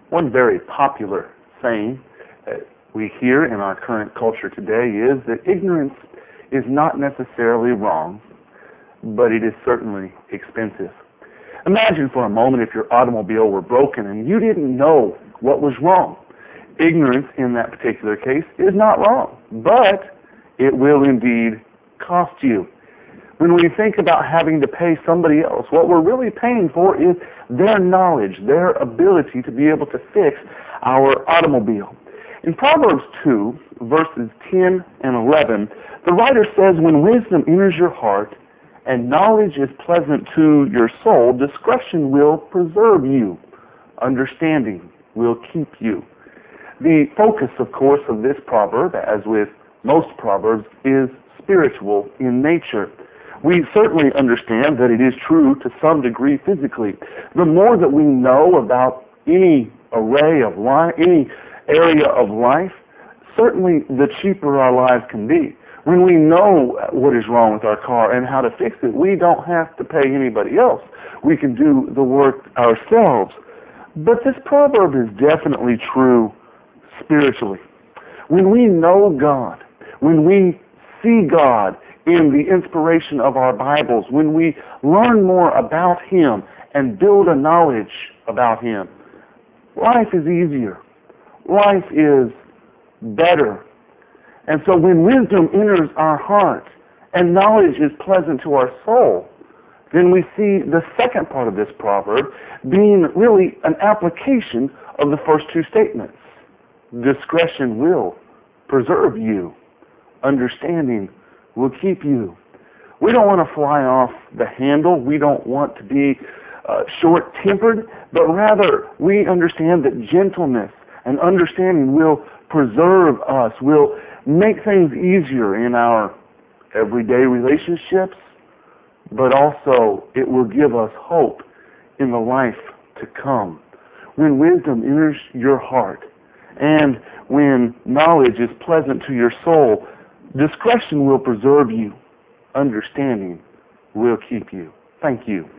One very popular saying that we hear in our current culture today is that ignorance is not necessarily wrong, but it is certainly expensive. Imagine for a moment if your automobile were broken and you didn't know what was wrong. Ignorance in that particular case is not wrong, but it will indeed cost you. When we think about having to pay somebody else, what we're really paying for is their knowledge, their ability to be able to fix our automobile. In Proverbs 2, verses 10 and 11, the writer says, "When wisdom enters your heart and knowledge is pleasant to your soul, discretion will preserve you. Understanding will keep you." The focus, of course, of this proverb, as with most proverbs, is spiritual in nature. We certainly understand that it is true to some degree physically. The more that we know about any array of life, any area of life, certainly the cheaper our lives can be. When we know what is wrong with our car and how to fix it, we don't have to pay anybody else. We can do the work ourselves. But this proverb is definitely true spiritually. When we know God, when we see God in the inspiration of our Bibles, when we learn more about Him and build a knowledge about Him, life is easier. Life is better. And so when wisdom enters our heart and knowledge is pleasant to our soul, then we see the second part of this proverb being really an application of the first two statements. Discretion will preserve you. Understanding will keep you. We don't want to fly off the handle. We don't want to be short-tempered, but rather we understand that gentleness and understanding will preserve us, will make things easier in our everyday relationships, but also it will give us hope in the life to come. When wisdom enters your heart and when knowledge is pleasant to your soul, discretion will preserve you. Understanding will keep you. Thank you.